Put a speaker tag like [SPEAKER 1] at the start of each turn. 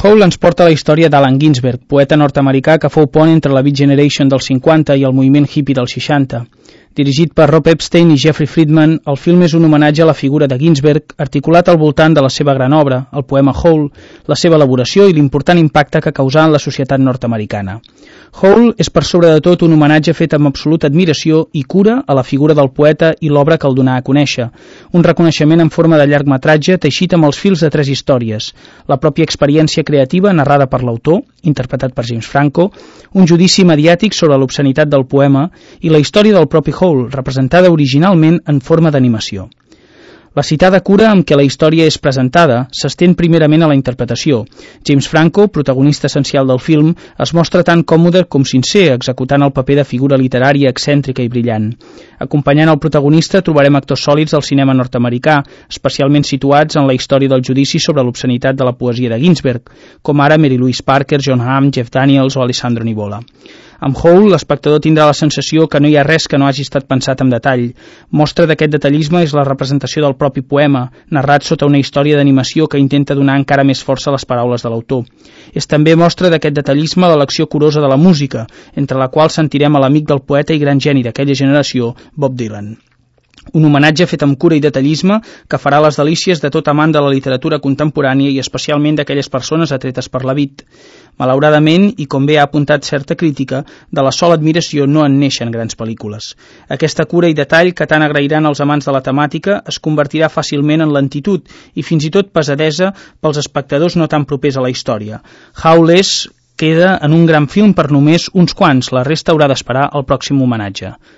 [SPEAKER 1] Howl ens porta la història d'Allen Ginsberg, poeta nord-americà que fou pont entre la Beat Generation dels 50 i el moviment hippie dels 60. Dirigit per Rob Epstein i Jeffrey Friedman, el film és un homenatge a la figura de Ginsberg, articulat al voltant de la seva gran obra, el poema Howl, la seva elaboració i l'important impacte que causà en la societat nord-americana. Howl és per sobre de tot un homenatge fet amb absoluta admiració i cura a la figura del poeta i l'obra que el donà a conèixer, un reconeixement en forma de llargmetratge teixit amb els fils de 3 històries, la pròpia experiència creativa narrada per l'autor, interpretat per James Franco, un judici mediàtic sobre l'obscenitat del poema i la història del propi Howl, representada originalment en forma d'animació. La citada cura amb què la història és presentada s'estén primerament a la interpretació. James Franco, protagonista essencial del film, es mostra tan còmode com sincer executant el paper de figura literària excèntrica i brillant. Acompanyant el protagonista trobarem actors sòlids del cinema nord-americà, especialment situats en la història del judici sobre l'obscenitat de la poesia de Ginsberg, com ara Mary Louise Parker, John Hamm, Jeff Daniels o Alessandro Nivola. Amb Howl, l'espectador tindrà la sensació que no hi ha res que no hagi estat pensat amb detall. Mostra d'aquest detallisme és la representació del propi poema, narrat sota una història d'animació que intenta donar encara més força a les paraules de l'autor. És també mostra d'aquest detallisme l'elecció curosa de la música, entre la qual sentirem a l'amic del poeta i gran geni d'aquella generació, Bob Dylan. Un homenatge fet amb cura i detallisme que farà les delícies de tot amant de la literatura contemporània i especialment d'aquelles persones atretes per la beat. Malauradament, i com bé ha apuntat certa crítica, de la sola admiració no en neixen grans pel·lícules. Aquesta cura i detall que tant agrairan els amants de la temàtica es convertirà fàcilment en lentitud i fins i tot pesadesa pels espectadors no tan propers a la història. Howl queda en un gran film per només uns quants, la resta haurà d'esperar el pròxim homenatge.